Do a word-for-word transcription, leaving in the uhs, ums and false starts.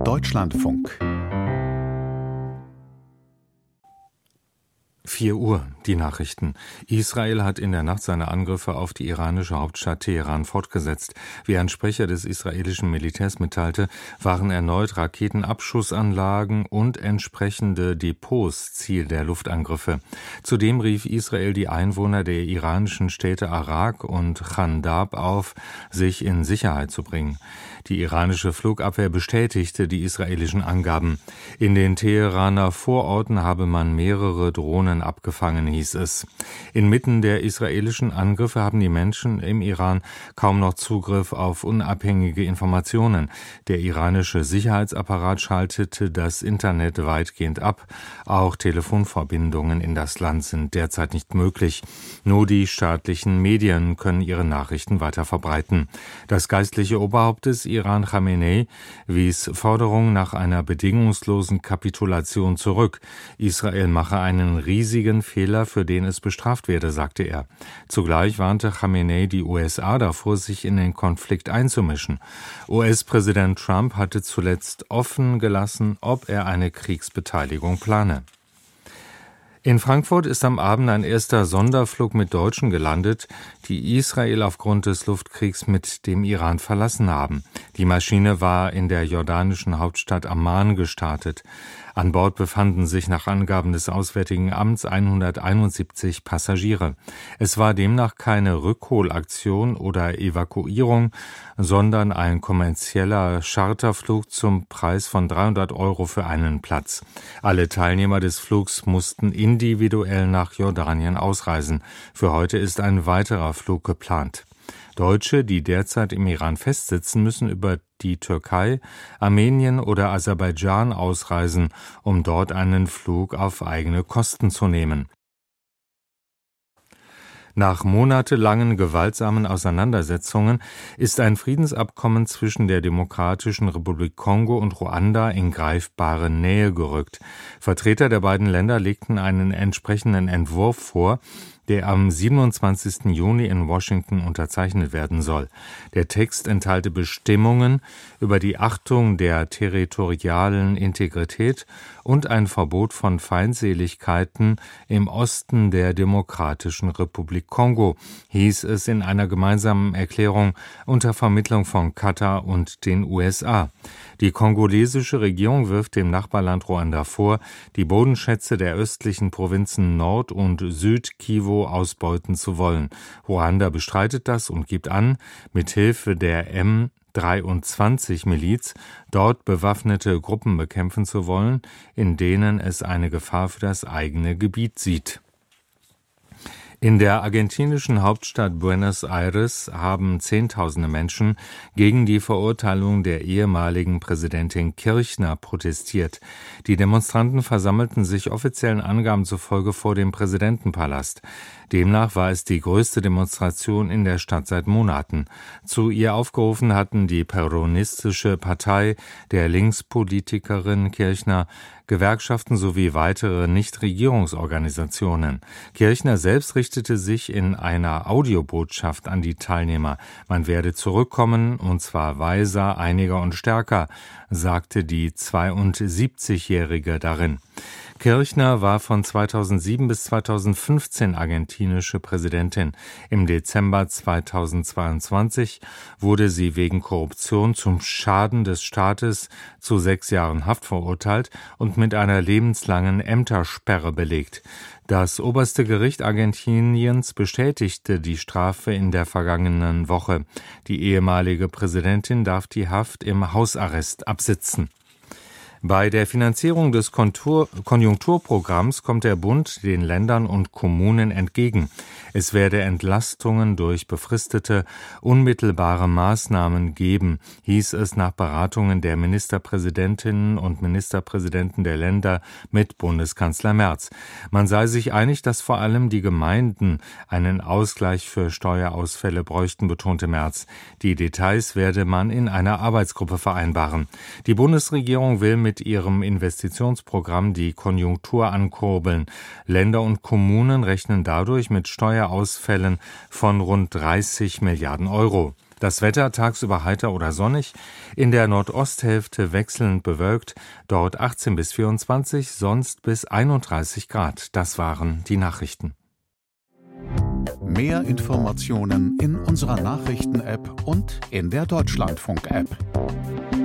Deutschlandfunk. vier Uhr, die Nachrichten. Israel hat in der Nacht seine Angriffe auf die iranische Hauptstadt Teheran fortgesetzt. Wie ein Sprecher des israelischen Militärs mitteilte, waren erneut Raketenabschussanlagen und entsprechende Depots Ziel der Luftangriffe. Zudem rief Israel die Einwohner der iranischen Städte Arak und Chandab auf, sich in Sicherheit zu bringen. Die iranische Flugabwehr bestätigte die israelischen Angaben. In den Teheraner Vororten habe man mehrere Drohnen abgefangen, hieß es. Inmitten der israelischen Angriffe haben die Menschen im Iran kaum noch Zugriff auf unabhängige Informationen. Der iranische Sicherheitsapparat schaltete das Internet weitgehend ab. Auch Telefonverbindungen in das Land sind derzeit nicht möglich. Nur die staatlichen Medien können ihre Nachrichten weiter verbreiten. Das geistliche Oberhaupt des Iran, Khamenei, wies Forderungen nach einer bedingungslosen Kapitulation zurück. Israel mache einen riesigen Fehler, für den es bestraft werde, sagte er. Zugleich warnte Khamenei die U S A davor, sich in den Konflikt einzumischen. U S-Präsident Trump hatte zuletzt offen gelassen, ob er eine Kriegsbeteiligung plane. In Frankfurt ist am Abend ein erster Sonderflug mit Deutschen gelandet, die Israel aufgrund des Luftkriegs mit dem Iran verlassen haben. Die Maschine war in der jordanischen Hauptstadt Amman gestartet. An Bord befanden sich nach Angaben des Auswärtigen Amts hunderteinundsiebzig Passagiere. Es war demnach keine Rückholaktion oder Evakuierung, sondern ein kommerzieller Charterflug zum Preis von dreihundert Euro für einen Platz. Alle Teilnehmer des Flugs mussten individuell nach Jordanien ausreisen. Für heute ist ein weiterer Flug geplant. Deutsche, die derzeit im Iran festsitzen, müssen über die Türkei, Armenien oder Aserbaidschan ausreisen, um dort einen Flug auf eigene Kosten zu nehmen. Nach monatelangen gewaltsamen Auseinandersetzungen ist ein Friedensabkommen zwischen der Demokratischen Republik Kongo und Ruanda in greifbare Nähe gerückt. Vertreter der beiden Länder legten einen entsprechenden Entwurf vor, der am siebenundzwanzigsten Juni in Washington unterzeichnet werden soll. Der Text enthalte Bestimmungen über die Achtung der territorialen Integrität und ein Verbot von Feindseligkeiten im Osten der Demokratischen Republik Kongo, hieß es in einer gemeinsamen Erklärung unter Vermittlung von Katar und den U S A. Die kongolesische Regierung wirft dem Nachbarland Ruanda vor, die Bodenschätze der östlichen Provinzen Nord- und Süd-Kivu ausbeuten zu wollen. Ruanda bestreitet das und gibt an, mithilfe der M dreiundzwanzig Miliz dort bewaffnete Gruppen bekämpfen zu wollen, in denen es eine Gefahr für das eigene Gebiet sieht. In der argentinischen Hauptstadt Buenos Aires haben Zehntausende Menschen gegen die Verurteilung der ehemaligen Präsidentin Kirchner protestiert. Die Demonstranten versammelten sich offiziellen Angaben zufolge vor dem Präsidentenpalast. Demnach war es die größte Demonstration in der Stadt seit Monaten. Zu ihr aufgerufen hatten die peronistische Partei der Linkspolitikerin Kirchner, Gewerkschaften sowie weitere Nichtregierungsorganisationen. Kirchner selbst richtete sich in einer Audiobotschaft an die Teilnehmer. Man werde zurückkommen, und zwar weiser, einiger und stärker, sagte die zweiundsiebzigjährige darin. Kirchner war von zweitausendsieben bis zweitausendfünfzehn argentinische Präsidentin. Im Dezember zweitausendzweiundzwanzig wurde sie wegen Korruption zum Schaden des Staates zu sechs Jahren Haft verurteilt und mit einer lebenslangen Ämtersperre belegt. Das oberste Gericht Argentiniens bestätigte die Strafe in der vergangenen Woche. Die ehemalige Präsidentin darf die Haft im Hausarrest absitzen. Bei der Finanzierung des Kontur- Konjunkturprogramms kommt der Bund den Ländern und Kommunen entgegen. Es werde Entlastungen durch befristete, unmittelbare Maßnahmen geben, hieß es nach Beratungen der Ministerpräsidentinnen und Ministerpräsidenten der Länder mit Bundeskanzler Merz. Man sei sich einig, dass vor allem die Gemeinden einen Ausgleich für Steuerausfälle bräuchten, betonte Merz. Die Details werde man in einer Arbeitsgruppe vereinbaren. Die Bundesregierung will mit mit ihrem Investitionsprogramm die Konjunktur ankurbeln. Länder und Kommunen rechnen dadurch mit Steuerausfällen von rund dreißig Milliarden Euro. Das Wetter tagsüber heiter oder sonnig, in der Nordosthälfte wechselnd bewölkt, dort achtzehn bis vierundzwanzig, sonst bis einunddreißig Grad. Das waren die Nachrichten. Mehr Informationen in unserer Nachrichten-App und in der Deutschlandfunk-App.